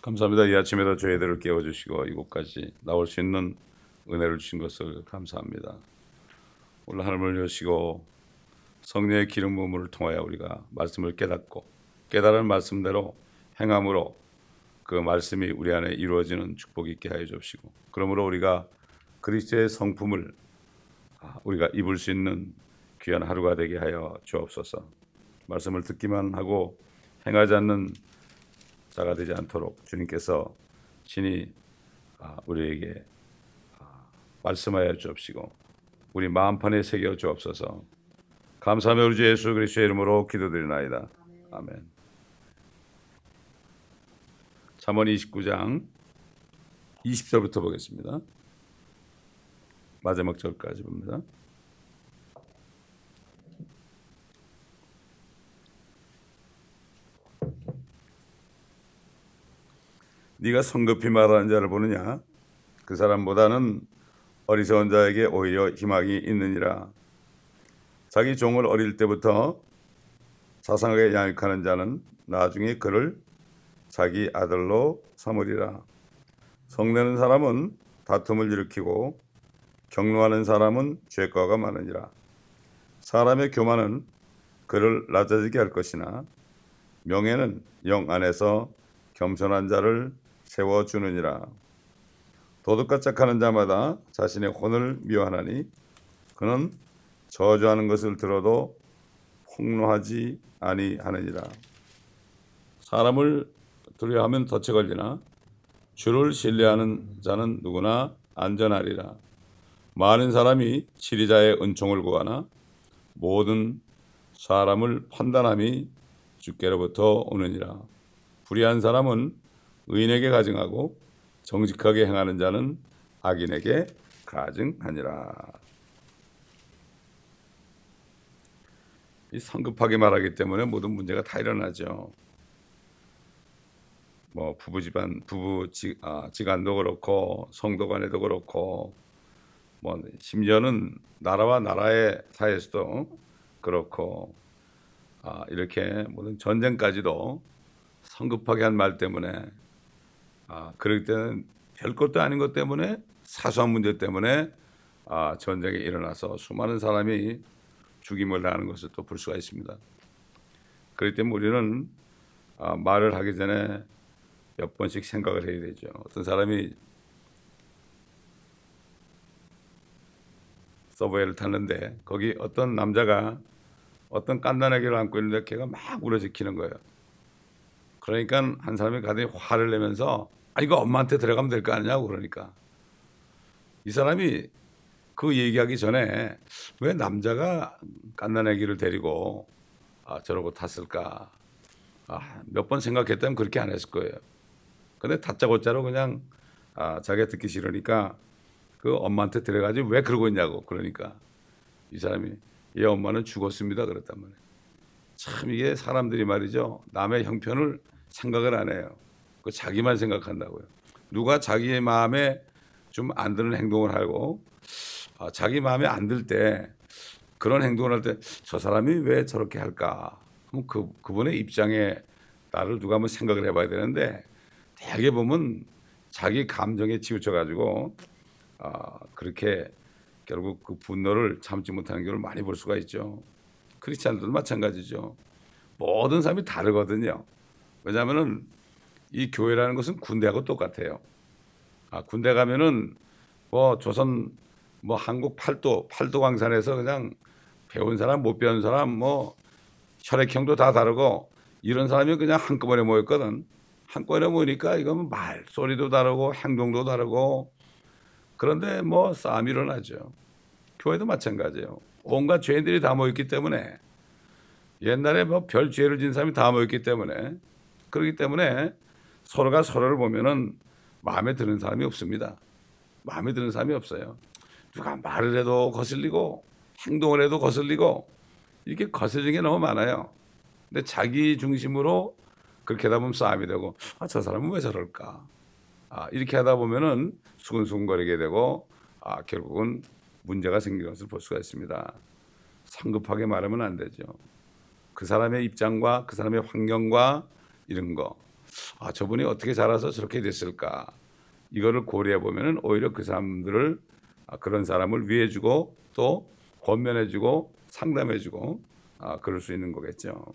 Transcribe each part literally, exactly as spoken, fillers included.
감사합니다. 이 아침에도 저희들을 깨워주시고 이곳까지 나올 수 있는 은혜를 주신 것을 감사합니다. 오늘 하늘을 여시고 성령의 기름 부음을 통하여 우리가 말씀을 깨닫고 깨달은 말씀대로 행함으로 그 말씀이 우리 안에 이루어지는 축복이 있게 하여 주시고, 그러므로 우리가 그리스도의 성품을 우리가 입을 수 있는 귀한 하루가 되게 하여 주옵소서. 말씀을 듣기만 하고 행하지 않는 자가 되지 않도록 주님께서 친히 우리에게 말씀하여 주옵시고 우리 마음판에 새겨 주옵소서. 감사하며 우리 주 예수 그리스도의 이름으로 기도드리나이다. 아멘. 잠언 이십구 장 이십 절부터 보겠습니다. 마지막 절까지 봅니다. 네가 성급히 말하는 자를 보느냐? 그 사람보다는 어리석은 자에게 오히려 희망이 있느니라. 자기 종을 어릴 때부터 자상하게 양육하는 자는 나중에 그를 자기 아들로 삼으리라. 성내는 사람은 다툼을 일으키고 격노하는 사람은 죄과가 많으니라. 사람의 교만은 그를 낮아지게 할 것이나 명예는 영 안에서 겸손한 자를 세워주느니라. 도둑과 짝하는 자마다 자신의 혼을 미워하나니 그는 저주하는 것을 들어도 폭로하지 아니하느니라. 사람을 두려워하면 덫에 걸리나 주를 신뢰하는 자는 누구나 안전하리라. 많은 사람이 치리자의 은총을 구하나 모든 사람을 판단함이 주께로부터 오느니라. 불의한 사람은 의인에게 가증하고 정직하게 행하는 자는 악인에게 가증하니라. 이 성급하게 말하기 때문에 모든 문제가 다 일어나죠. 뭐 부부 집안, 부부 지, 아, 지간도 그렇고 성도 간에도 그렇고 뭐 심지어는 나라와 나라의 사이에서도 그렇고 아, 이렇게 모든 전쟁까지도 성급하게 한 말 때문에 아, 그럴 때는 별것도 아닌 것 때문에 사소한 문제 때문에 아, 전쟁이 일어나서 수많은 사람이 죽임을 당하는 것을 또 볼 수가 있습니다. 그렇기 때문에 우리는 아, 말을 하기 전에 몇 번씩 생각을 해야 되죠. 어떤 사람이 서브웨이를 탔는데 거기 어떤 남자가 어떤 깐난아기를 안고 있는데 걔가 막 울어지키는 거예요. 그러니까 한 사람이 가더니 화를 내면서 아 이거 엄마한테 들어가면 될 거 아니냐고. 그러니까 이 사람이 그 얘기하기 전에 왜 남자가 깐난아기를 데리고 아, 저러고 탔을까 아, 몇 번 생각했다면 그렇게 안 했을 거예요. 근데 다짜고짜로 그냥 아, 자기가 듣기 싫으니까 그 엄마한테 들어가지 왜 그러고 있냐고. 그러니까 이 사람이 얘 엄마는 죽었습니다 그랬단 말이에요. 참 이게 사람들이 말이죠, 남의 형편을 생각을 안 해요. 그 자기만 생각한다고요. 누가 자기의 마음에 좀 안 드는 행동을 하고 아, 자기 마음에 안 들 때 그런 행동을 할 때 저 사람이 왜 저렇게 할까? 그럼 그, 그분의 입장에 나를 누가 한번 생각을 해봐야 되는데 대개 보면 자기 감정에 치우쳐가지고 아, 그렇게 결국 그 분노를 참지 못하는 경우를 많이 볼 수가 있죠. 크리스찬들도 마찬가지죠. 모든 사람이 다르거든요. 왜냐하면은 이 교회라는 것은 군대하고 똑같아요. 아, 군대 가면은 뭐 조선 뭐 한국 팔도 팔도 광산에서 그냥 배운 사람 못 배운 사람 뭐 혈액형도 다 다르고 이런 사람이 그냥 한꺼번에 모였거든. 한꺼번에 모이니까 이건 말 소리도 다르고 행동도 다르고 그런데 뭐 싸움이 일어나죠. 교회도 마찬가지예요. 온갖 죄인들이 다 모였기 때문에 옛날에 뭐 별 죄를 진 사람이 다 모였기 때문에 그렇기 때문에 서로가 서로를 보면은 마음에 드는 사람이 없습니다. 마음에 드는 사람이 없어요. 누가 말을 해도 거슬리고 행동을 해도 거슬리고 이게 거슬리는 게 너무 많아요. 근데 자기 중심으로 그렇게 하다 보면 싸움이 되고 아, 저 사람은 왜 저럴까? 아, 이렇게 하다 보면은 수근수근거리게 되고 아, 결국은 문제가 생기는 것을 볼 수가 있습니다. 성급하게 말하면 안 되죠. 그 사람의 입장과 그 사람의 환경과 이런 거 아, 저분이 어떻게 자라서 저렇게 됐을까? 이거를 고려해 보면은 오히려 그 사람들을 아, 그런 사람을 위해주고 또 권면해주고 상담해주고 아, 그럴 수 있는 거겠죠.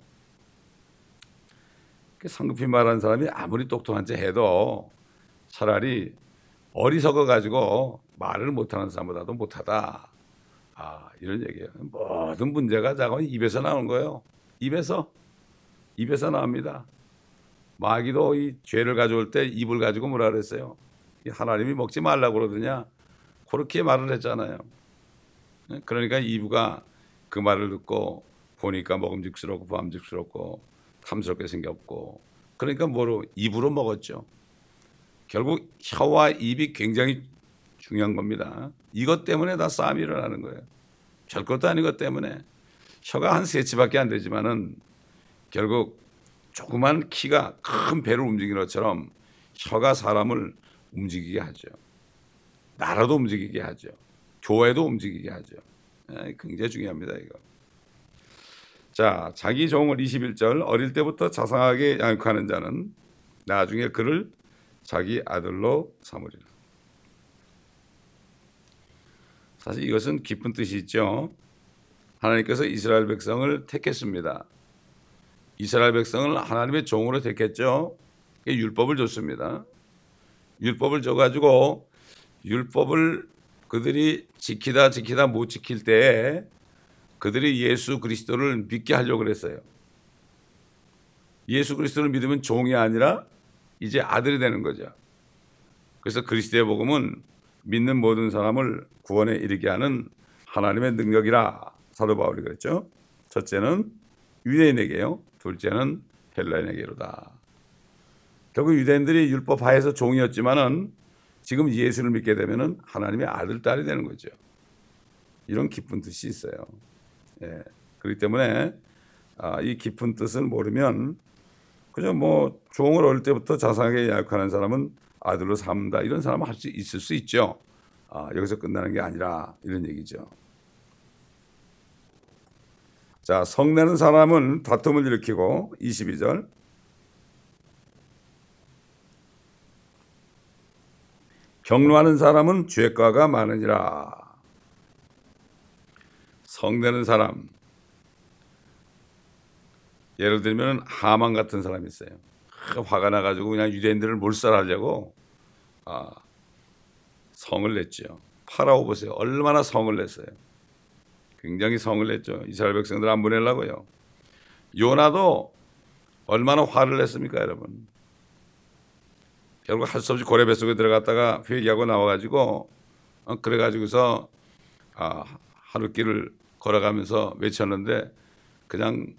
성급히 말하는 사람이 아무리 똑똑한 체 해도 차라리 어리석어 가지고 말을 못하는 사람보다도 못하다. 아, 이런 얘기예요. 모든 문제가 자꾸 입에서 나오는 거예요. 입에서 입에서 나옵니다. 마귀도 이 죄를 가져올 때 입을 가지고 뭐라 그랬어요? 하나님이 먹지 말라고 그러더냐? 그렇게 말을 했잖아요. 그러니까 이브가 그 말을 듣고 보니까 먹음직스럽고 보암직스럽고 탐스럽게 생겼고, 그러니까 뭐로 입으로 먹었죠. 결국 혀와 입이 굉장히 중요한 겁니다. 이것 때문에 다 싸움이 일어나는 거예요. 별것도 아닌 것 때문에. 혀가 한 세 치밖에 안 되지만은 결국 조그만 키가 큰 배를 움직이는 것처럼 혀가 사람을 움직이게 하죠. 나라도 움직이게 하죠. 교회도 움직이게 하죠. 굉장히 중요합니다, 이거. 자, 자기 종을 이십일 절 어릴 때부터 자상하게 양육하는 자는 나중에 그를 자기 아들로 삼으리라. 사실 이것은 깊은 뜻이 있죠. 하나님께서 이스라엘 백성을 택했습니다. 이스라엘 백성을 하나님의 종으로 택했죠. 율법을 줬습니다. 율법을 줘가지고 율법을 그들이 지키다 지키다 못 지킬 때에 그들이 예수 그리스도를 믿게 하려고 그랬어요. 예수 그리스도를 믿으면 종이 아니라 이제 아들이 되는 거죠. 그래서 그리스도의 복음은 믿는 모든 사람을 구원에 이르게 하는 하나님의 능력이라 사도 바울이 그랬죠. 첫째는 유대인에게요. 둘째는 헬라인에게로다. 결국 유대인들이 율법 하에서 종이었지만은 지금 예수를 믿게 되면은 하나님의 아들, 딸이 되는 거죠. 이런 깊은 뜻이 있어요. 예. 그렇기 때문에 아, 이 깊은 뜻을 모르면 그냥 뭐 종을 어릴 때부터 자상하게 양육하는 사람은 아들로 삼다, 이런 사람은 할 수 있을 수 있죠. 아, 여기서 끝나는 게 아니라 이런 얘기죠. 자, 성내는 사람은 다툼을 일으키고, 이십이 절 격노하는 사람은 죄과가 많으니라. 성내는 사람, 예를 들면 하만 같은 사람이 있어요. 화가 나가지고 그냥 유대인들을 몰살하려고 아, 성을 냈죠. 파라오 보세요. 얼마나 성을 냈어요. 굉장히 성을 냈죠. 이스라엘 백성들 안 보내려고요. 요나도 얼마나 화를 냈습니까, 여러분. 결국 할 수 없이 고래 뱃속에 들어갔다가 회개하고 나와가지고 어, 그래가지고서 아, 하루길을 걸어가면서 외쳤는데 그냥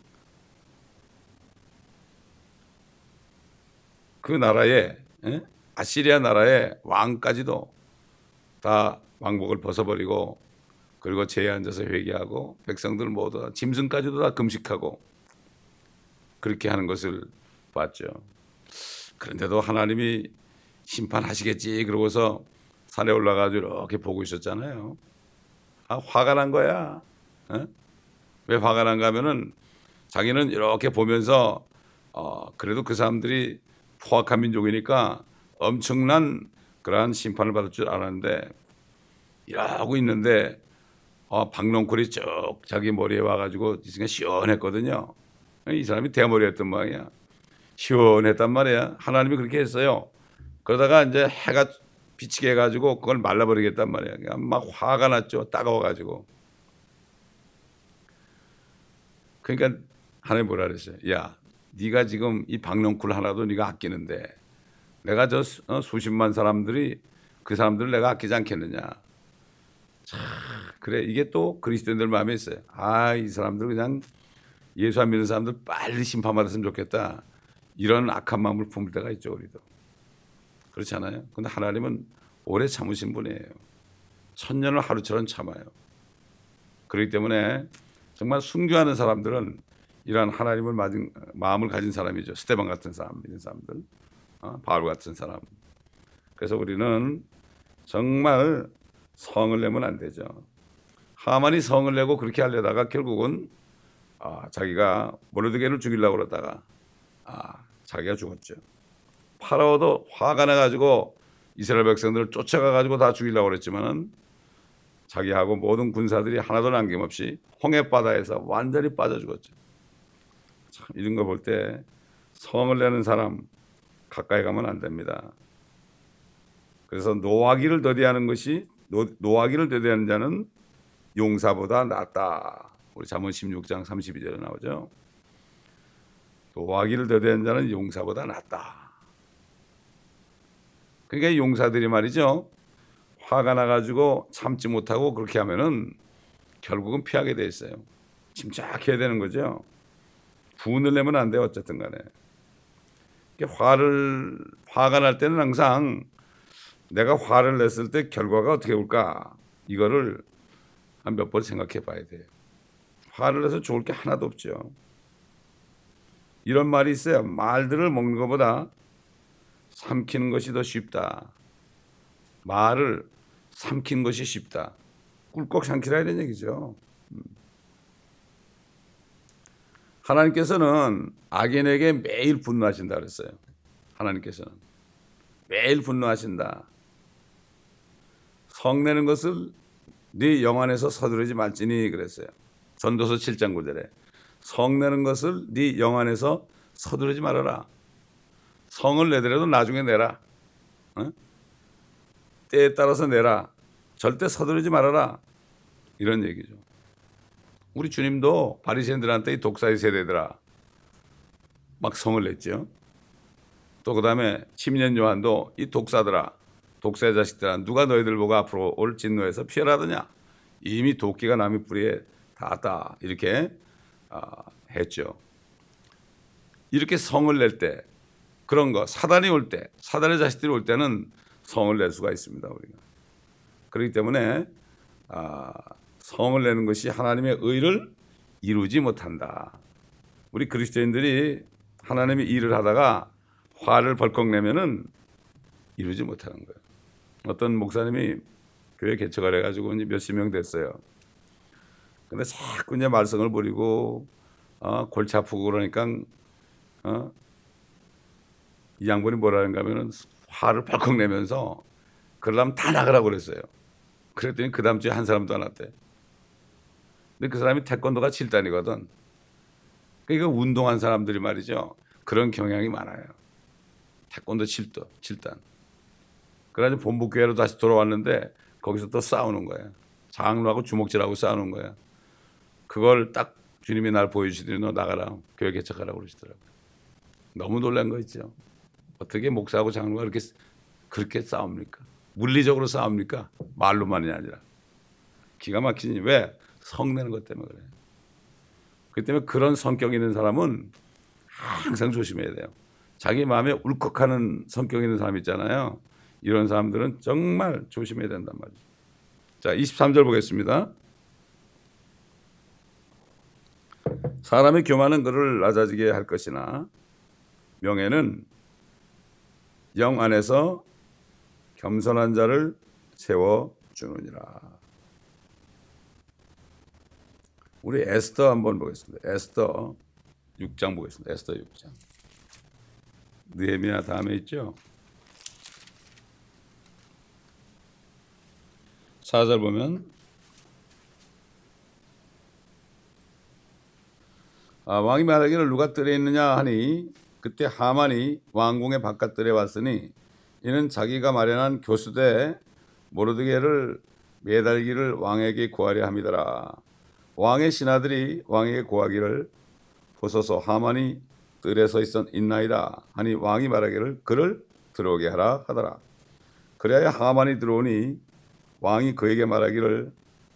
그 나라에 에? 아시리아 나라의 왕까지도 다 왕복을 벗어버리고 그리고 제에 앉아서 회개하고 백성들 모두 짐승까지도 다 금식하고 그렇게 하는 것을 봤죠. 그런데도 하나님이 심판하시겠지 그러고서 산에 올라가서 이렇게 보고 있었잖아요. 아, 화가 난 거야. 에? 왜 화가 난가 하면은 자기는 이렇게 보면서 어, 그래도 그 사람들이 포악한 민족이니까 엄청난 그러한 심판을 받을 줄 알았는데 이러고 있는데 어, 박넝쿨이 쭉 자기 머리에 와가지고 있으니까 시원했거든요. 이 사람이 대머리였던 모양이야. 시원했단 말이야. 하나님이 그렇게 했어요. 그러다가 이제 해가 비치게 해가지고 그걸 말라버리겠단 말이야. 그냥 막 화가 났죠. 따가워가지고. 그러니까 하나님 뭐라 그랬어요. 야, 네가 지금 이 박넝쿨 하나도 네가 아끼는데 내가 저 수십만 사람들이 그 사람들을 내가 아끼지 않겠느냐. 참, 그래, 이게 또 그리스도인들 마음에 있어요. 아, 이 사람들 그냥 예수 안 믿는 사람들 빨리 심판받았으면 좋겠다. 이런 악한 마음을 품을 때가 있죠, 우리도. 그렇지 않아요? 근데 하나님은 오래 참으신 분이에요. 천년을 하루처럼 참아요. 그렇기 때문에 정말 순교하는 사람들은 이러한 하나님을 맞은 마음을 가진 사람이죠. 스데반 같은 사람, 믿는 사람들, 어? 바울 같은 사람. 그래서 우리는 정말 성을 내면 안 되죠. 하만이 성을 내고 그렇게 하려다가 결국은 아, 자기가 모르드게를 죽이려고 그러다가 아, 자기가 죽었죠. 파라오도 화가 나가지고 이스라엘 백성들을 쫓아가가지고 다 죽이려고 그랬지만은 자기하고 모든 군사들이 하나도 남김없이 홍해바다에서 완전히 빠져 죽었죠. 참 이런 거 볼 때 성을 내는 사람 가까이 가면 안 됩니다. 그래서 노하기를 더디하는 것이 노, 노하기를 더디하는 자는 용사보다 낫다. 우리 잠언 십육 장 삼십이 절에 나오죠. 노하기를 더디하는 자는 용사보다 낫다. 그러니까 용사들이 말이죠. 화가 나가지고 참지 못하고 그렇게 하면은 결국은 피하게 돼 있어요. 침착해야 되는 거죠. 분을 내면 안 돼요. 어쨌든 간에. 화를, 화가 날 때는 항상 내가 화를 냈을 때 결과가 어떻게 올까? 이거를 한 몇 번 생각해 봐야 돼요. 화를 내서 좋을 게 하나도 없죠. 이런 말이 있어요. 말들을 먹는 것보다 삼키는 것이 더 쉽다. 말을 삼키는 것이 쉽다. 꿀꺽 삼키라 이런 얘기죠. 하나님께서는 악인에게 매일 분노하신다 그랬어요. 하나님께서는 매일 분노하신다. 성내는 것을 네 영 안에서 서두르지 말지니 그랬어요. 전도서 칠 장 구 절에 성내는 것을 네 영 안에서 서두르지 말아라. 성을 내더라도 나중에 내라. 어? 때에 따라서 내라. 절대 서두르지 말아라. 이런 얘기죠. 우리 주님도 바리새인들한테 이 독사의 세대들아 막 성을 냈죠. 또 그 다음에 침례 요한도 이 독사들아 독사의 자식들아 누가 너희들 보고 앞으로 올 진노에서 피하라더냐. 이미 도끼가 남의 뿌리에 닿았다. 이렇게 어, 했죠. 이렇게 성을 낼 때 그런 거 사단이 올 때 사단의 자식들이 올 때는 성을 낼 수가 있습니다. 우리가. 그렇기 때문에 아, 성을 내는 것이 하나님의 의를 이루지 못한다. 우리 그리스도인들이 하나님의 일을 하다가 화를 벌컥 내면은 이루지 못하는 거예요. 어떤 목사님이 교회 개척을 해가지고 이제 몇십 명 됐어요. 근데 자꾸 이제 말썽을 부리고 어, 골치 아프고 그러니까 어, 이 양반이 뭐라는가 하면은 화를 벌컥 내면서 그러려면 다 나가라고 그랬어요. 그랬더니 그 다음 주에 한 사람도 안 왔대. 근데 그 사람이 태권도가 칠 단이거든. 그러니까 운동한 사람들이 말이죠. 그런 경향이 많아요. 태권도 칠 단. 그래가지고 본부교회로 다시 돌아왔는데 거기서 또 싸우는 거야. 장로하고 주먹질하고 싸우는 거야. 그걸 딱 주님이 날 보여주시더니 너 나가라. 교회 개척하라고 그러시더라고요. 너무 놀란 거 있죠. 어떻게 목사하고 장로가 그렇게, 그렇게 싸웁니까? 물리적으로 싸웁니까? 말로만이 아니라. 기가 막히니 왜? 성내는 것 때문에 그래요. 그렇기 때문에 그런 성격 있는 사람은 항상 조심해야 돼요. 자기 마음에 울컥하는 성격 있는 사람 있잖아요. 이런 사람들은 정말 조심해야 된단 말이죠. 자, 이십삼 절 보겠습니다. 사람의 교만은 그를 낮아지게 할 것이나 명예는 영 안에서 겸손한 자를 세워주느니라. 우리 에스더 한번 보겠습니다. 에스더 육 장 보겠습니다. 에스더 육 장. 느헤미야 다음에 있죠. 사 절 보면 아, 왕이 말하기를 누가 뜰에 있느냐 하니 그때 하만이 왕궁의 바깥뜰에 왔으니 이는 자기가 마련한 교수대 모르드게를 매달기를 왕에게 구하려 함이더라. 왕의 신하들이 왕에게 구하기를 보소서 하만이 뜰에 서 있었 있나이다 하니 왕이 말하기를 그를 들어오게 하라 하더라. 그래야 하만이 들어오니 왕이 그에게 말하기를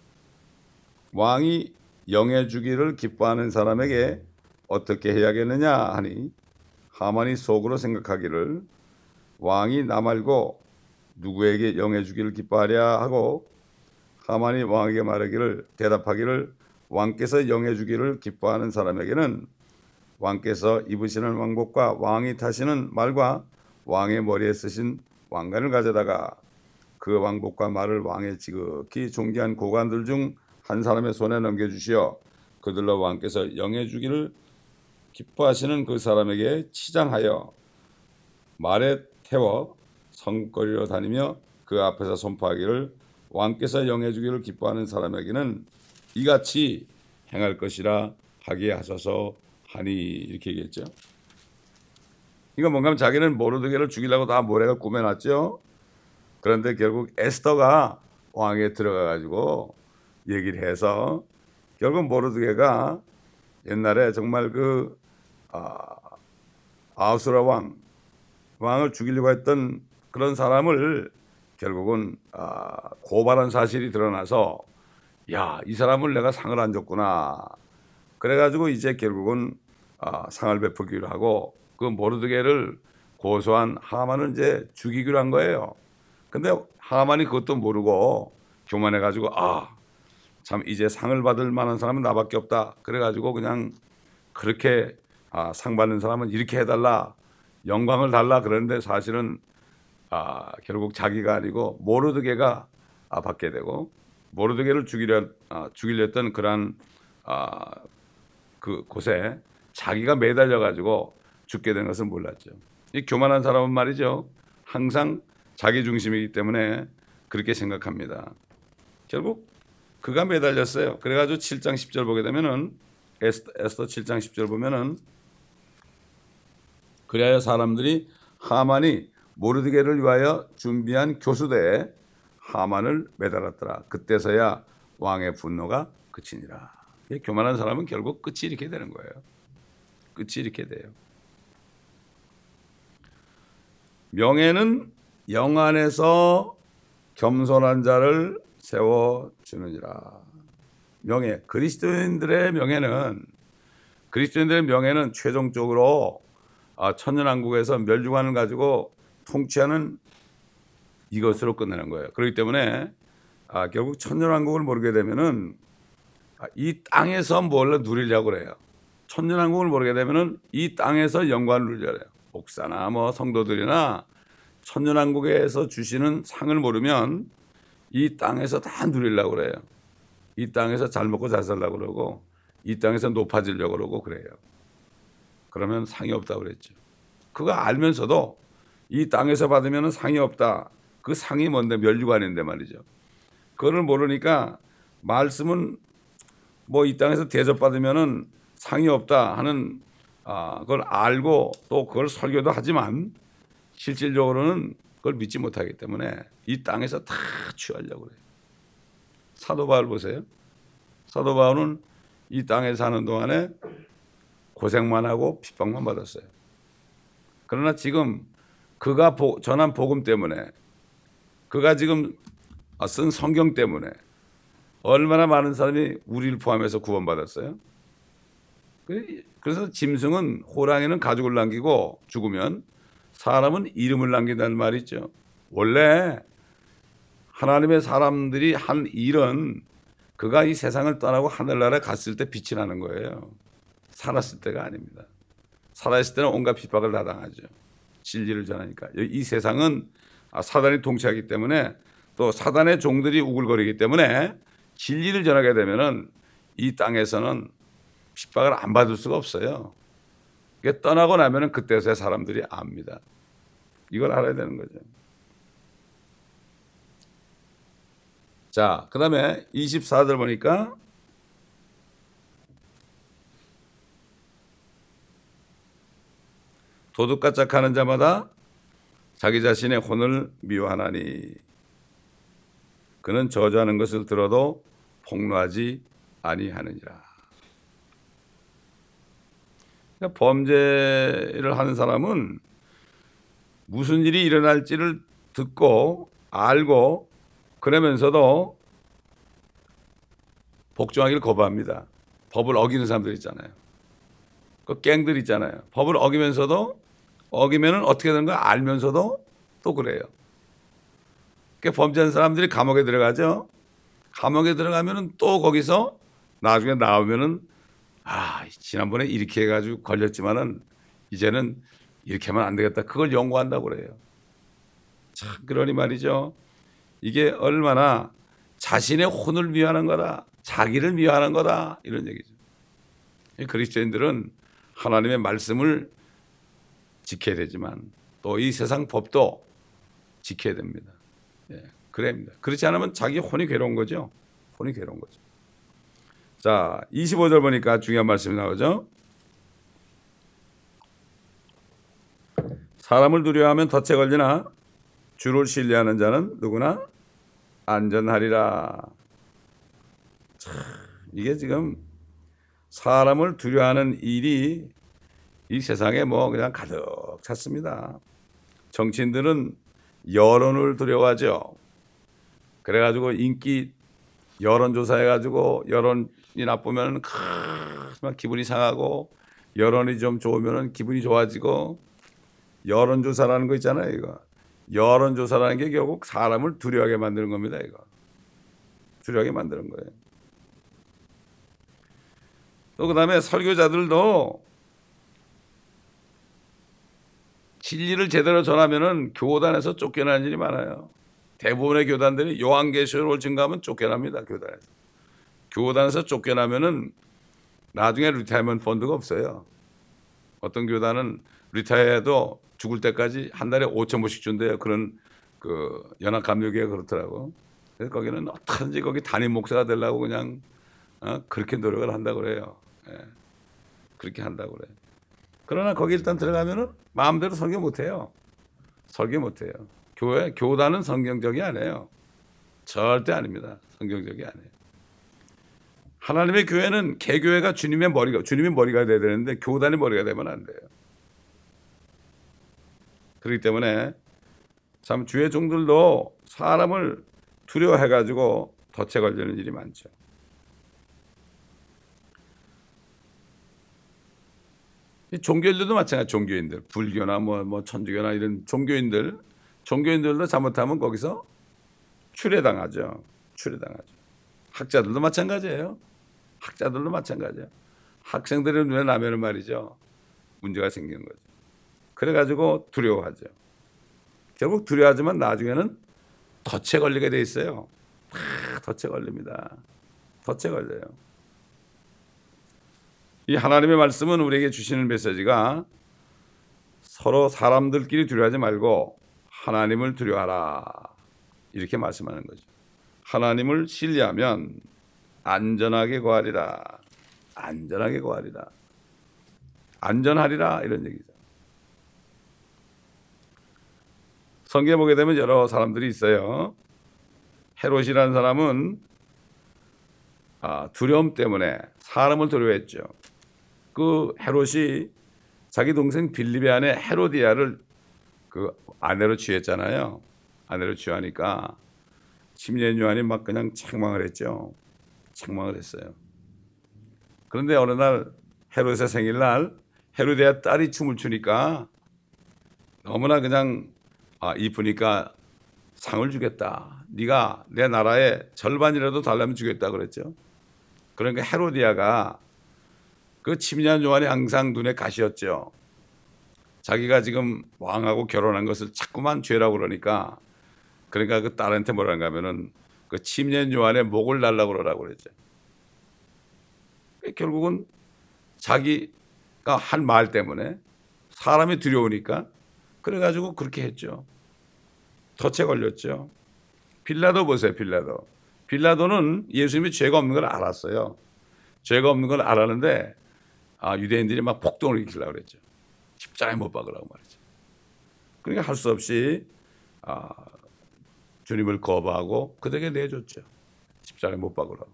왕이 영해 주기를 기뻐하는 사람에게 어떻게 해야겠느냐 하니 하만이 속으로 생각하기를 왕이 나 말고 누구에게 영해 주기를 기뻐하랴 하고 하만이 왕에게 말하기를 대답하기를 왕께서 영해 주기를 기뻐하는 사람에게는 왕께서 입으시는 왕복과 왕이 타시는 말과 왕의 머리에 쓰신 왕관을 가져다가 그 왕복과 말을 왕의 지극히 존귀한 고관들 중 한 사람의 손에 넘겨주시어 그들로 왕께서 영해 주기를 기뻐하시는 그 사람에게 치장하여 말에 태워 성거리로 다니며 그 앞에서 선포하기를 왕께서 영해 주기를 기뻐하는 사람에게는 이같이 행할 것이라 하게 하소서 하니 이렇게 얘기했죠. 이거 뭔가 하면 자기는 모르드게를 죽이려고 다 모래가 꾸며놨죠. 그런데 결국 에스더가 왕에 들어가 가지고 얘기를 해서 결국 모르드게가 옛날에 정말 그 아, 아수라 왕 왕을 죽이려고 했던 그런 사람을 결국은 아, 고발한 사실이 드러나서 야, 이 사람을 내가 상을 안 줬구나. 그래가지고 이제 결국은 아, 상을 베푸기로 하고 그 모르드게를 고소한 하만을 이제 죽이기로 한 거예요. 근데 하만이 그것도 모르고 교만해가지고 아, 참 이제 상을 받을 만한 사람은 나밖에 없다. 그래가지고 그냥 그렇게 아, 상 받는 사람은 이렇게 해달라. 영광을 달라. 그러는데 사실은 아, 결국 자기가 아니고 모르드게가 아, 받게 되고 모르드게를 죽이려 아, 죽이려 했던 그러한 아, 그 곳에 자기가 매달려 가지고 죽게 된 것을 몰랐죠. 이 교만한 사람은 말이죠. 항상 자기 중심이기 때문에 그렇게 생각합니다. 결국 그가 매달렸어요. 그래가지고 칠 장 십 절 보게 되면은 에스더, 에스더 칠 장 십 절 보면은 그리하여 사람들이 하만이 모르드게를 위하여 준비한 교수대에 하만을 매달았더라. 그때서야 왕의 분노가 그치니라. 교만한 사람은 결국 끝이 이렇게 되는 거예요. 끝이 이렇게 돼요. 명예는 영 안에서 겸손한 자를 세워주느니라. 명예, 그리스도인들의 명예는 그리스도인들의 명예는 최종적으로 천년왕국에서 멸류관을 가지고 통치하는 이것으로 끝내는 거예요. 그렇기 때문에 아, 결국 천년왕국을 모르게 되면은 아, 이 땅에서 뭘 누리려고 그래요. 천년왕국을 모르게 되면은 이 땅에서 영광을 누리려고 해요. 목사나 뭐 성도들이나 천년왕국에서 주시는 상을 모르면 이 땅에서 다 누리려고 그래요. 이 땅에서 잘 먹고 잘 살려고 그러고 이 땅에서 높아지려고 그러고 그래요. 그러면 상이 없다고 그랬죠. 그거 알면서도 이 땅에서 받으면 상이 없다. 그 상이 뭔데 멸류관인데 말이죠. 그거를 모르니까 말씀은 뭐 이 땅에서 대접받으면 상이 없다 하는 아, 그걸 알고 또 그걸 설교도 하지만 실질적으로는 그걸 믿지 못하기 때문에 이 땅에서 다 취하려고 그래요. 사도 바울 보세요. 사도 바울은 이 땅에 사는 동안에 고생만 하고 핍박만 받았어요. 그러나 지금 그가 전한 복음 때문에 그가 지금 쓴 성경 때문에 얼마나 많은 사람이 우리를 포함해서 구원받았어요. 그래서 짐승은 호랑이는 가죽을 남기고 죽으면 사람은 이름을 남긴다는 말이 있죠. 원래 하나님의 사람들이 한 일은 그가 이 세상을 떠나고 하늘나라에 갔을 때 빛이 나는 거예요. 살았을 때가 아닙니다. 살아있을 때는 온갖 핍박을 다 당하죠. 진리를 전하니까. 이 세상은 사단이 통치하기 때문에 또 사단의 종들이 우글거리기 때문에 진리를 전하게 되면은 이 땅에서는 핍박을 안 받을 수가 없어요. 떠나고 나면은 그때서야 사람들이 압니다. 이걸 알아야 되는 거죠. 자, 그 다음에 이십사 절 보니까 도둑같이 하는 자마다 자기 자신의 혼을 미워하나니 그는 저주하는 것을 들어도 폭로하지 아니하느니라. 그러니까 범죄를 하는 사람은 무슨 일이 일어날지를 듣고 알고 그러면서도 복종하기를 거부합니다. 법을 어기는 사람들 있잖아요. 그 갱들 있잖아요. 법을 어기면서도 어기면은 어떻게 되는 거 알면서도 또 그래요. 그러니까 범죄하는 사람들이 감옥에 들어가죠. 감옥에 들어가면은 또 거기서 나중에 나오면은 아, 지난번에 이렇게 해가지고 걸렸지만은 이제는 이렇게 하면 안 되겠다. 그걸 연구한다고 그래요. 참, 그러니 말이죠. 이게 얼마나 자신의 혼을 미워하는 거다. 자기를 미워하는 거다. 이런 얘기죠. 그리스도인들은 하나님의 말씀을 지켜야 되지만 또 이 세상 법도 지켜야 됩니다. 예, 그래야 합니다. 그렇지 않으면 자기 혼이 괴로운 거죠. 혼이 괴로운 거죠. 자, 이십오 절 보니까 중요한 말씀이 나오죠. 사람을 두려워하면 덫에 걸리나 주를 신뢰하는 자는 누구나 안전하리라. 참, 이게 지금 사람을 두려워하는 일이 이 세상에 뭐 그냥 가득 찼습니다. 정치인들은 여론을 두려워하죠. 그래가지고 인기 여론조사해가지고 여론이 나쁘면 기분이 상하고 여론이 좀 좋으면 기분이 좋아지고 여론조사라는 거 있잖아요. 이거 여론조사라는 게 결국 사람을 두려워하게 만드는 겁니다. 이거 두려워하게 만드는 거예요. 또 그 다음에 설교자들도 진리를 제대로 전하면은 교단에서 쫓겨나는 일이 많아요. 대부분의 교단들이 요한계시록을 증거하면 쫓겨납니다. 교단에서. 교단에서 쫓겨나면은 나중에 리타이먼트 펀드가 없어요. 어떤 교단은 리타이어도 죽을 때까지 한 달에 오천 불씩 준대요. 그런 그 연합감리교회가 그렇더라고. 그래서 거기는 어떻게든지 거기 담임 목사가 되려고 그냥 어? 그렇게 노력을 한다고 그래요. 예. 그렇게 한다고 그래요. 그러나 거기 일단 들어가면은 마음대로 설교 못해요. 설교 못해요. 교회, 교단은 성경적이 아니에요. 절대 아닙니다. 성경적이 아니에요. 하나님의 교회는 개교회가 주님의 머리가, 주님의 머리가 돼야 되는데 교단의 머리가 되면 안 돼요. 그렇기 때문에 참 주의 종들도 사람을 두려워해가지고 덫에 걸리는 일이 많죠. 이 종교인들도 마찬가지. 종교인들, 불교나 뭐, 뭐 천주교나 이런 종교인들, 종교인들도 잘못하면 거기서 추례당하죠. 추례당하죠. 학자들도 마찬가지예요. 학자들도 마찬가지예요. 학생들의 눈에 나면은 말이죠. 문제가 생기는 거죠. 그래가지고 두려워하죠. 결국 두려워하지만 나중에는 덫에 걸리게 돼 있어요. 다 덫에 걸립니다. 덫에 걸려요. 이 하나님의 말씀은 우리에게 주시는 메시지가 서로 사람들끼리 두려워하지 말고 하나님을 두려워하라. 이렇게 말씀하는 거죠. 하나님을 신뢰하면 안전하게 거하리라. 안전하게 거하리라. 안전하리라 이런 얘기죠. 성경에 보게 되면 여러 사람들이 있어요. 헤롯이라는 사람은 두려움 때문에 사람을 두려워했죠. 그 헤롯이 자기 동생 빌립의 아내 헤로디아를 그 아내로 취했잖아요. 아내로 취하니까 심리엔 요한이 막 그냥 책망을 했죠. 책망을 했어요. 그런데 어느 날 헤롯의 생일날 헤로디아 딸이 춤을 추니까 너무나 그냥 아, 이쁘니까 상을 주겠다. 네가 내 나라의 절반이라도 달라면 주겠다 그랬죠. 그러니까 헤로디아가 그 침략 요한이 항상 눈에 가시였죠. 자기가 지금 왕하고 결혼한 것을 자꾸만 죄라고 그러니까 그러니까 그 딸한테 뭐라는가 하면은 그 침략 요한의 목을 달라고 그러라고 그랬죠. 결국은 자기가 한 말 때문에 사람이 두려우니까 그래가지고 그렇게 했죠. 덫에 걸렸죠. 빌라도 보세요. 빌라도. 빌라도는 예수님이 죄가 없는 걸 알았어요. 죄가 없는 걸 알았는데 아, 유대인들이 막 폭동을 일으키려고 그랬죠. 십자가에 못 박으라고 말이죠. 그러니까 할 수 없이 아, 주님을 거부하고 그들에게 내줬죠. 십자가에 못 박으라고.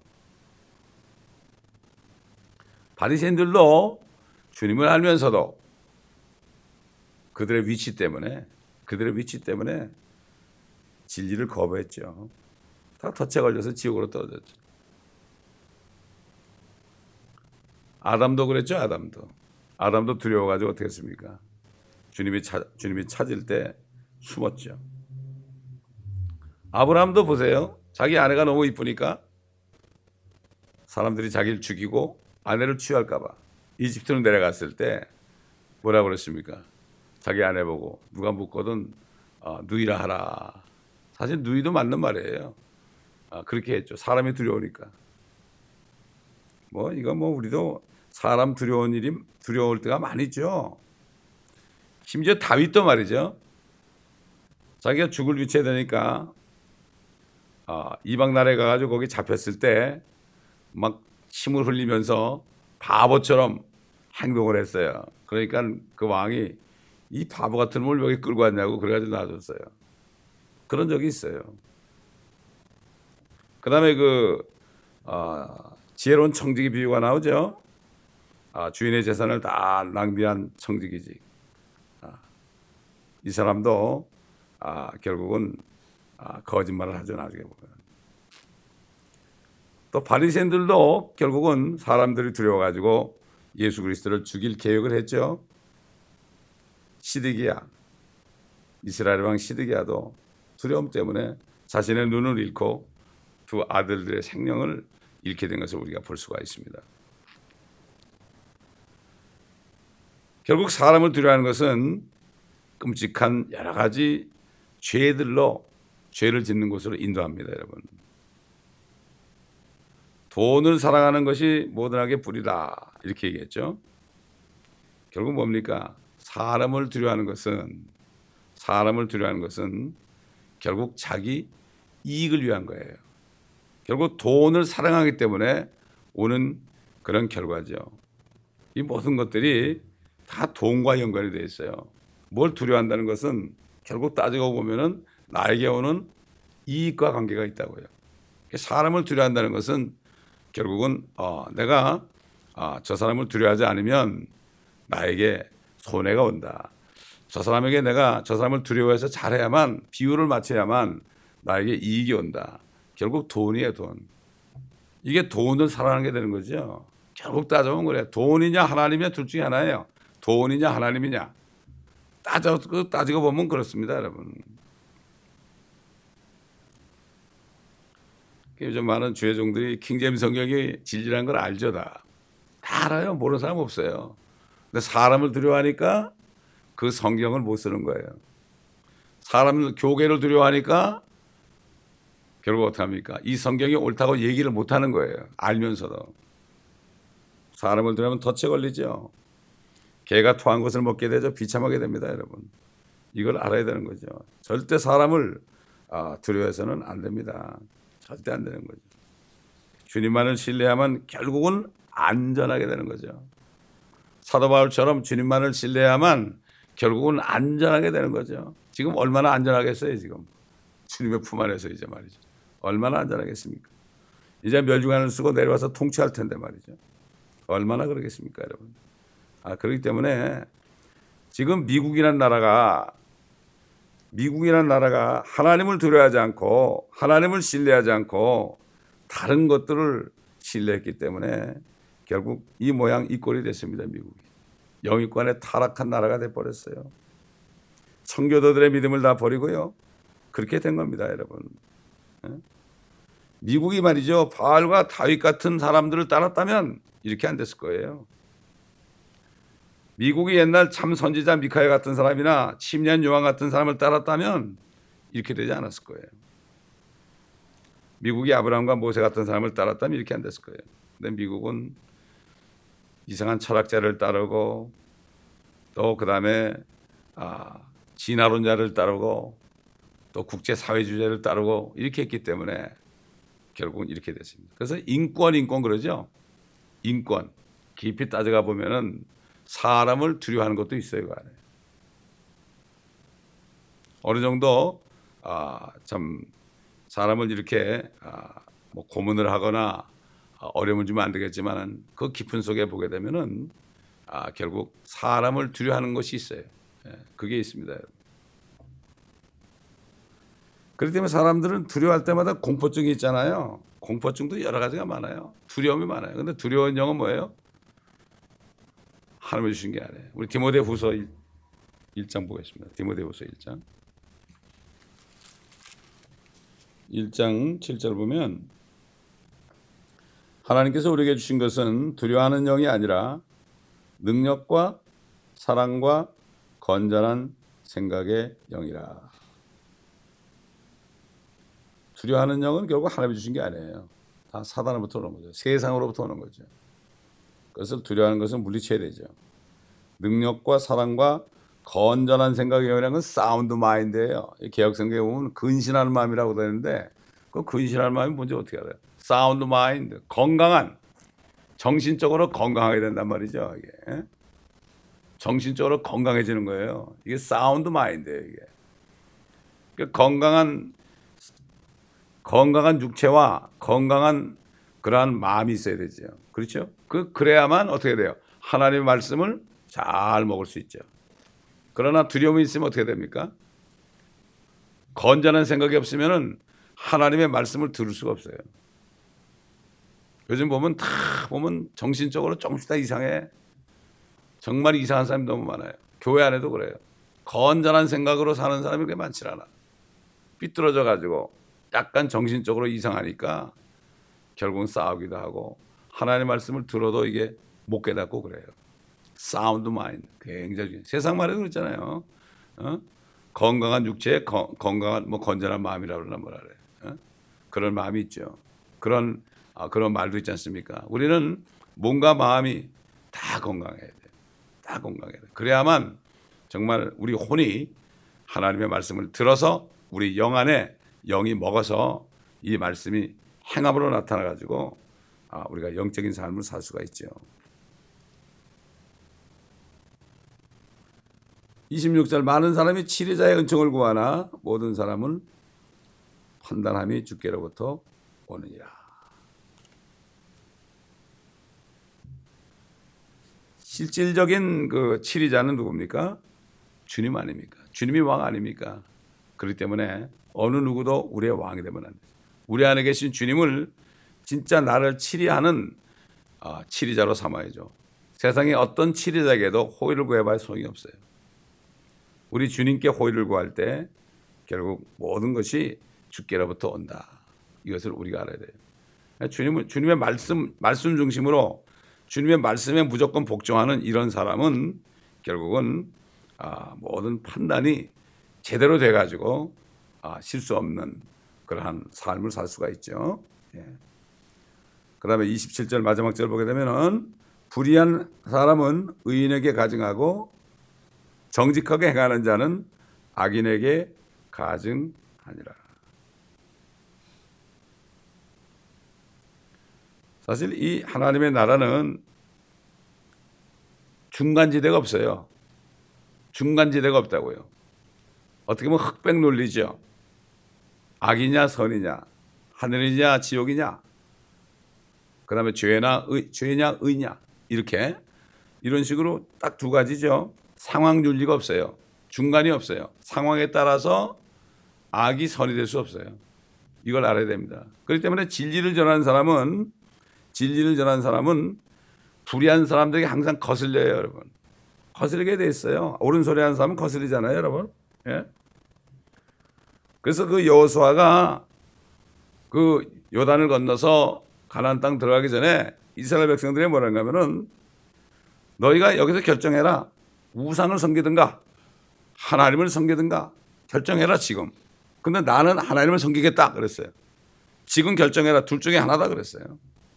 바리새인들도 주님을 알면서도 그들의 위치 때문에 그들의 위치 때문에 진리를 거부했죠. 다 덫에 걸려서 지옥으로 떨어졌죠. 아담도 그랬죠. 아담도. 아담도 두려워가지고 어떻게 했습니까? 주님이, 찾, 주님이 찾을 때 숨었죠. 아브라함도 보세요. 자기 아내가 너무 이쁘니까 사람들이 자기를 죽이고 아내를 취할까 봐 이집트로 내려갔을 때 뭐라고 그랬습니까? 자기 아내 보고 누가 묻거든 어, 누이라 하라. 사실 누이도 맞는 말이에요. 아, 그렇게 했죠. 사람이 두려우니까. 뭐 이거 뭐 우리도 사람 두려운 일이 두려울 때가 많이 있죠. 심지어 다윗도 말이죠. 자기가 죽을 위치에 되니까 아, 이방 나라에 가가지고 거기 잡혔을 때 막 침을 흘리면서 바보처럼 행동을 했어요. 그러니까 그 왕이 이 바보 같은 놈을 여기 끌고 왔냐고 그래가지고 놔줬어요. 그런 적이 있어요. 그 다음에 그 어, 지혜로운 청지기 비유가 나오죠. 아, 주인의 재산을 다 낭비한 청지기지. 아, 이 사람도 아, 결국은 아, 거짓말을 하죠. 나중에 보면. 또 바리새인들도 결국은 사람들이 두려워가지고 예수 그리스도를 죽일 계획을 했죠. 시드기야, 이스라엘 왕 시드기야도 두려움 때문에 자신의 눈을 잃고 두 아들들의 생명을 잃게 된 것을 우리가 볼 수가 있습니다. 결국 사람을 두려워하는 것은 끔찍한 여러 가지 죄들로 죄를 짓는 곳으로 인도합니다, 여러분. 돈을 사랑하는 것이 모든악의 뿌리다 이렇게 얘기했죠. 결국 뭡니까? 사람을 두려워하는 것은 사람을 두려워하는 것은 결국 자기 이익을 위한 거예요. 결국 돈을 사랑하기 때문에 오는 그런 결과죠. 이 모든 것들이 다 돈과 연관이 되어 있어요. 뭘 두려워한다는 것은 결국 따지고 보면은 나에게 오는 이익과 관계가 있다고요. 사람을 두려워한다는 것은 결국은 어, 내가 어, 저 사람을 두려워하지 않으면 나에게 손해가 온다. 저 사람에게 내가 저 사람을 두려워해서 잘해야만 비율을 맞춰야만 나에게 이익이 온다. 결국 돈이에요, 돈. 이게 돈을 사랑하게 되는 거죠. 결국 따져보면 그래. 돈이냐 하나님이냐 둘 중에 하나예요. 돈이냐 하나님이냐. 따져, 따지고 보면 그렇습니다, 여러분. 요즘 많은 주의 종들이 킹제임스 성경이 진리라는 걸 알죠, 다. 다 알아요. 모르는 사람 없어요. 근데 사람을 두려워하니까 그 성경을 못 쓰는 거예요. 사람을, 교계를 두려워하니까 결국 어떻게 합니까? 이 성경이 옳다고 얘기를 못 하는 거예요. 알면서도. 사람을 두려워하면 덫에 걸리죠. 개가 토한 것을 먹게 되죠. 비참하게 됩니다, 여러분. 이걸 알아야 되는 거죠. 절대 사람을 두려워해서는 안 됩니다. 절대 안 되는 거죠. 주님만을 신뢰하면 결국은 안전하게 되는 거죠. 사도 바울처럼 주님만을 신뢰해야만 결국은 안전하게 되는 거죠. 지금 얼마나 안전하겠어요, 지금. 주님의 품 안에서 이제 말이죠. 얼마나 안전하겠습니까? 이제 멸중안을 쓰고 내려와서 통치할 텐데 말이죠. 얼마나 그러겠습니까, 여러분? 아, 그렇기 때문에 지금 미국이라는 나라가 미국이라는 나라가 하나님을 두려워하지 않고 하나님을 신뢰하지 않고 다른 것들을 신뢰했기 때문에 결국 이 모양 이 꼴이 됐습니다. 미국이. 영유권에 타락한 나라가 돼버렸어요. 청교도들의 믿음을 다 버리고요. 그렇게 된 겁니다, 여러분. 미국이 말이죠. 바알과 다윗 같은 사람들을 따랐다면 이렇게 안 됐을 거예요. 미국이 옛날 참 선지자 미카야 같은 사람이나 침략 요한 같은 사람을 따랐다면 이렇게 되지 않았을 거예요. 미국이 아브라함과 모세 같은 사람을 따랐다면 이렇게 안 됐을 거예요. 근데 미국은 이상한 철학자를 따르고 또 그 다음에 아, 진화론자를 따르고 또 국제사회주의자를 따르고 이렇게 했기 때문에 결국은 이렇게 됐습니다. 그래서 인권 인권 그러죠. 인권 깊이 따져가 보면은 사람을 두려워하는 것도 있어요, 그 안에. 어느 정도 아, 참 사람을 이렇게 아, 뭐 고문을 하거나 아, 어려움을 주면 안 되겠지만은 그 깊은 속에 보게 되면은 아, 결국 사람을 두려워하는 것이 있어요. 예, 그게 있습니다. 그렇기 때문에 사람들은 두려워할 때마다 공포증이 있잖아요. 공포증도 여러 가지가 많아요. 두려움이 많아요. 근데 두려운 영은 뭐예요? 하나님이 주신 게 아니에요. 우리 디모데후서 일 장 보겠습니다. 디모데후서 일 장. 일 장 칠 절 보면 하나님께서 우리에게 주신 것은 두려워하는 영이 아니라 능력과 사랑과 건전한 생각의 영이라. 두려워하는 영은 결국 하나님이 주신 게 아니에요. 다 사단으로부터 오는 거죠. 세상으로부터 오는 거죠. 그것을 두려워하는 것은 물리쳐야 되죠. 능력과 사랑과 건전한 생각이라는 건 사운드 마인드예요. 개혁성경에 보면 근신하는 마음이라고 되는데 그 근신하는 마음이 뭔지 어떻게 알아요? 사운드 마인드, 건강한, 정신적으로 건강하게 된단 말이죠. 이게 정신적으로 건강해지는 거예요. 이게 사운드 마인드예요. 이게 그러니까 건강한 건강한 육체와 건강한 그러한 마음이 있어야 되죠. 그렇죠? 그 그래야만 어떻게 돼요? 하나님의 말씀을 잘 먹을 수 있죠. 그러나 두려움이 있으면 어떻게 됩니까? 건전한 생각이 없으면은 하나님의 말씀을 들을 수가 없어요. 요즘 보면 다 보면 정신적으로 조금씩 다 이상해. 정말 이상한 사람이 너무 많아요. 교회 안에도 그래요. 건전한 생각으로 사는 사람이 그렇게 많지 않아. 삐뚤어져 가지고 약간 정신적으로 이상하니까 결국은 싸우기도 하고 하나님의 말씀을 들어도 이게 못 깨닫고 그래요. 사운드 마인드 굉장히 세상 말에도 그렇잖아요. 어? 건강한 육체에 거, 건강한 뭐 건전한 마음이라고 그러나 뭐라 그래. 어? 그런 마음이 있죠. 그런 아, 그런 말도 있지 않습니까? 우리는 몸과 마음이 다 건강해야 돼. 다 건강해야 돼. 그래야만 정말 우리 혼이 하나님의 말씀을 들어서 우리 영 안에 영이 먹어서 이 말씀이 행함으로 나타나 가지고 아, 우리가 영적인 삶을 살 수가 있죠. 이십육 절 많은 사람이 치리자의 은총을 구하나 모든 사람은 판단함이 주께로부터 오느니라. 실질적인 그 치리자는 누굽니까? 주님 아닙니까? 주님이 왕 아닙니까? 그렇기 때문에 어느 누구도 우리의 왕이 되면 안 돼요. 우리 안에 계신 주님을 진짜 나를 치리하는 아, 치리자로 삼아야죠. 세상에 어떤 치리자에게도 호의를 구해봐야 소용이 없어요. 우리 주님께 호의를 구할 때 결국 모든 것이 주께로부터 온다. 이것을 우리가 알아야 돼요. 주님은 주님의 말씀 말씀 중심으로 주님의 말씀에 무조건 복종하는 이런 사람은 결국은 아, 모든 판단이 제대로 돼가지고 아, 실수 없는 그러한 삶을 살 수가 있죠. 예. 그다음에 이십칠 절 마지막 절 보게 되면은 불의한 사람은 의인에게 가증하고 정직하게 행하는 자는 악인에게 가증하니라. 사실 이 하나님의 나라는 중간지대가 없어요. 중간지대가 없다고요. 어떻게 보면 흑백 논리죠. 악이냐 선이냐, 하늘이냐 지옥이냐, 그 다음에 죄나 의, 죄냐 의냐 이렇게 이런 식으로 딱 두 가지죠. 상황 윤리가 없어요. 중간이 없어요. 상황에 따라서 악이 선이 될 수 없어요. 이걸 알아야 됩니다. 그렇기 때문에 진리를 전하는 사람은 진리를 전하는 사람은 불의한 사람들에게 항상 거슬려요, 여러분. 거슬리게 돼 있어요. 옳은 소리 하는 사람은 거슬리잖아요, 여러분. 예? 그래서 그 여호수아가 그 요단을 건너서 가나안 땅 들어가기 전에 이스라엘 백성들이 뭐라는가 하면은 너희가 여기서 결정해라. 우상을 섬기든가 하나님을 섬기든가 결정해라 지금. 근데 나는 하나님을 섬기겠다 그랬어요. 지금 결정해라. 둘 중에 하나다 그랬어요.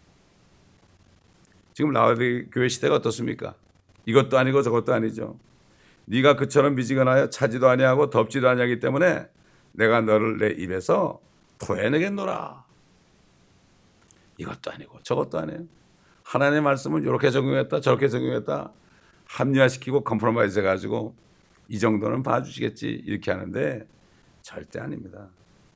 지금 라오디게아 교회 시대가 어떻습니까? 이것도 아니고 저것도 아니죠. 네가 그처럼 미지근하여 차지도 아니하고 덥지도 아니하기 때문에 내가 너를 내 입에서 토해내겠노라. 이것도 아니고 저것도 아니에요. 하나님의 말씀을 이렇게 적용했다 저렇게 적용했다 합리화시키고 컴프로마이즈 해가지고 이 정도는 봐주시겠지 이렇게 하는데 절대 아닙니다.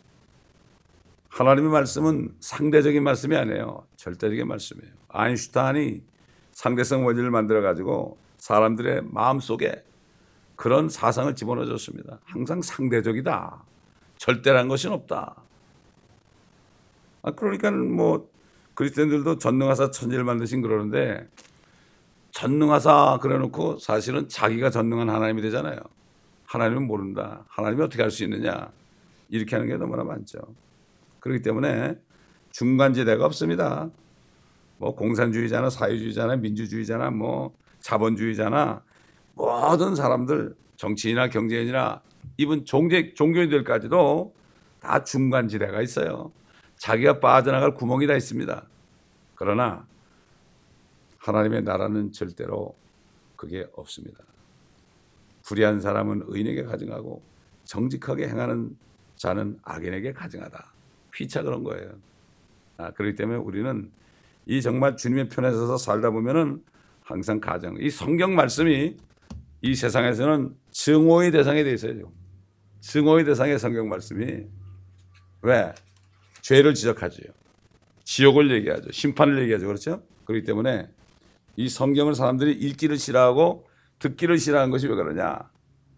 하나님의 말씀은 상대적인 말씀이 아니에요. 절대적인 말씀이에요. 아인슈타인이 상대성 원리를 만들어가지고 사람들의 마음속에 그런 사상을 집어넣어줬습니다. 항상 상대적이다. 절대란 것은 없다. 아, 그러니까 뭐 그리스도인들도 전능하사 천지를 만드신 그러는데 전능하사 그래놓고 사실은 자기가 전능한 하나님이 되잖아요. 하나님은 모른다. 하나님이 어떻게 할 수 있느냐. 이렇게 하는 게 너무나 많죠. 그렇기 때문에 중간지대가 없습니다. 뭐 공산주의자나 사회주의자나 민주주의자나 뭐 자본주의자나 모든 사람들 정치인이나 경제인이나 이분 종교, 종교인들까지도 다 중간지대가 있어요. 자기가 빠져나갈 구멍이 다 있습니다. 그러나 하나님의 나라는 절대로 그게 없습니다. 불의한 사람은 의인에게 가증하고 정직하게 행하는 자는 악인에게 가증하다. 피차 그런 거예요. 아, 그렇기 때문에 우리는 이 정말 주님의 편에 서서 살다 보면은 항상 가정, 이 성경 말씀이 이 세상에서는 증오의 대상이 돼 있어요. 증오의 대상의 성경 말씀이. 왜? 죄를 지적하죠. 지옥을 얘기하죠. 심판을 얘기하죠. 그렇죠? 그렇기 때문에 이 성경을 사람들이 읽기를 싫어하고 듣기를 싫어하는 것이 왜 그러냐?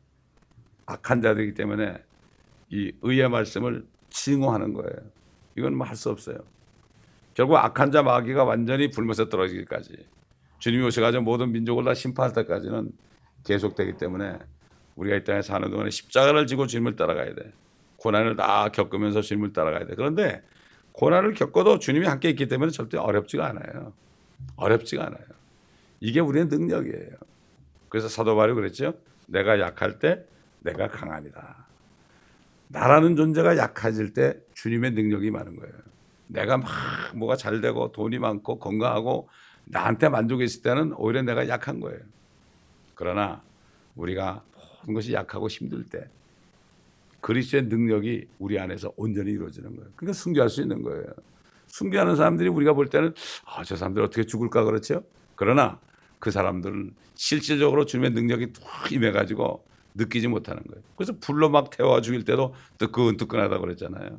악한 자들이기 때문에 이 의의 말씀을 증오하는 거예요. 이건 뭐 할 수 없어요. 결국 악한 자 마귀가 완전히 불못에 떨어지기까지, 주님이 오셔가지고 모든 민족을 다 심판할 때까지는 계속되기 때문에 우리가 이 땅에 사는 동안에 십자가를 지고 주님을 따라가야 돼. 고난을 다 겪으면서 주님을 따라가야 돼. 그런데 고난을 겪어도 주님이 함께 있기 때문에 절대 어렵지가 않아요. 어렵지가 않아요. 이게 우리의 능력이에요. 그래서 사도 바울이 그랬죠. 내가 약할 때 내가 강합니다. 나라는 존재가 약해질 때 주님의 능력이 많은 거예요. 내가 막 뭐가 잘 되고 돈이 많고 건강하고 나한테 만족이 있을 때는 오히려 내가 약한 거예요. 그러나 우리가 모든 것이 약하고 힘들 때 그리스도의 능력이 우리 안에서 온전히 이루어지는 거예요. 그러니까 순교할 수 있는 거예요. 순교하는 사람들이 우리가 볼 때는 아, 저 사람들 어떻게 죽을까 그렇죠? 그러나 그 사람들은 실질적으로 주님의 능력이 툭 임해가지고 느끼지 못하는 거예요. 그래서 불로 막 태워 죽일 때도 뜨끈뜨끈하다고 그랬잖아요.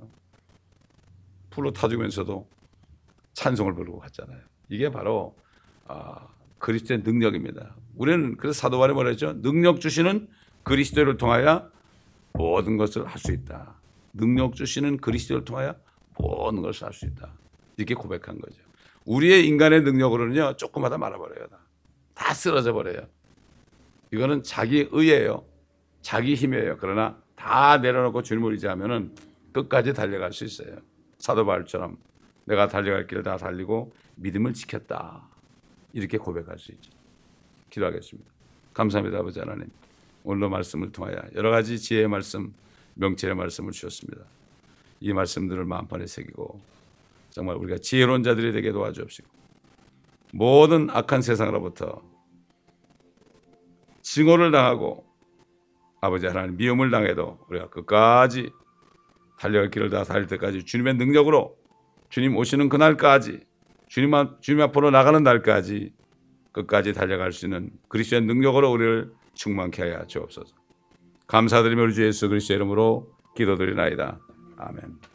불로 타 죽으면서도 찬송을 부르고 갔잖아요. 이게 바로 아, 그리스도의 능력입니다. 우리는 그래서 사도 바울이 뭐라 했죠? 능력 주시는 그리스도를 통하여 모든 것을 할 수 있다. 능력 주시는 그리스도를 통하여 모든 것을 할 수 있다. 이렇게 고백한 거죠. 우리의 인간의 능력으로는요, 조금마다 말아버려요. 다, 다 쓰러져 버려요. 이거는 자기 의예요. 자기 힘이에요. 그러나 다 내려놓고 주님을 의지하면은 끝까지 달려갈 수 있어요. 사도 바울처럼 내가 달려갈 길을 다 달리고 믿음을 지켰다. 이렇게 고백할 수 있죠. 기도하겠습니다. 감사합니다, 아버지 하나님. 오늘도 말씀을 통하여 여러 가지 지혜의 말씀, 명철의 말씀을 주셨습니다. 이 말씀들을 마음판에 새기고 정말 우리가 지혜로운 자들이 되게 도와주옵시고 모든 악한 세상으로부터 증오를 당하고 아버지 하나님 미움을 당해도 우리가 끝까지 달려갈 길을 다 달릴 때까지 주님의 능력으로 주님 오시는 그날까지 주님, 주님 앞으로 나가는 날까지 끝까지 달려갈 수 있는 그리스도의 능력으로 우리를 충만케 하여 주옵소서. 감사드리며 우리 주 예수 그리스도의 이름으로 기도드리나이다. 아멘.